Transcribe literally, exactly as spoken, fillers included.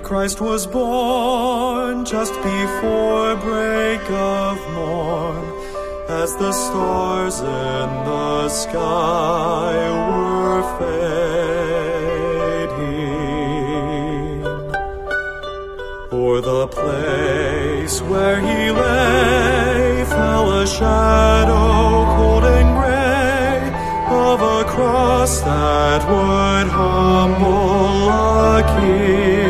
Christ was born just before break of morn, as the stars in the sky were fading. O'er the place where he lay fell a shadow cold and gray of a cross that would humble a king.